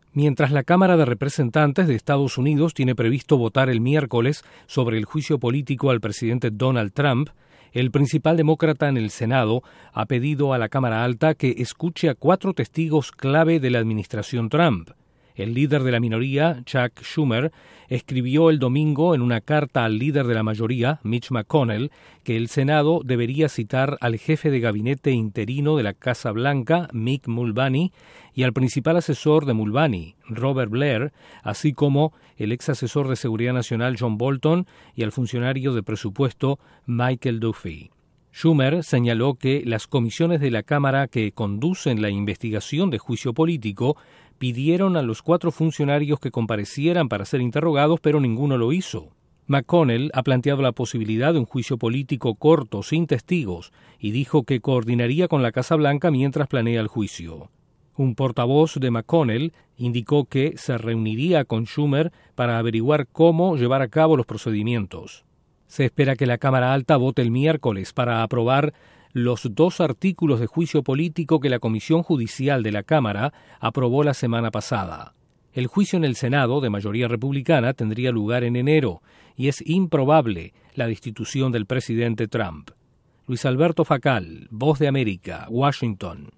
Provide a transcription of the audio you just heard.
Mientras la Cámara de Representantes de Estados Unidos tiene previsto votar el miércoles sobre el juicio político al presidente Donald Trump, el principal demócrata en el Senado ha pedido a la Cámara Alta que escuche a 4 testigos clave de la administración Trump. El líder de la minoría, Chuck Schumer, escribió el domingo en una carta al líder de la mayoría, Mitch McConnell, que el Senado debería citar al jefe de gabinete interino de la Casa Blanca, Mick Mulvaney, y al principal asesor de Mulvaney, Robert Blair, así como el ex asesor de Seguridad Nacional John Bolton y al funcionario de presupuesto Michael Duffy. Schumer señaló que las comisiones de la Cámara que conducen la investigación de juicio político pidieron a los 4 funcionarios que comparecieran para ser interrogados, pero ninguno lo hizo. McConnell ha planteado la posibilidad de un juicio político corto, sin testigos, y dijo que coordinaría con la Casa Blanca mientras planea el juicio. Un portavoz de McConnell indicó que se reuniría con Schumer para averiguar cómo llevar a cabo los procedimientos. Se espera que la Cámara Alta vote el miércoles para aprobar los 2 artículos de juicio político que la Comisión Judicial de la Cámara aprobó la semana pasada. El juicio en el Senado, de mayoría republicana, tendría lugar en enero, y es improbable la destitución del presidente Trump. Luis Alberto Facal, Voz de América, Washington.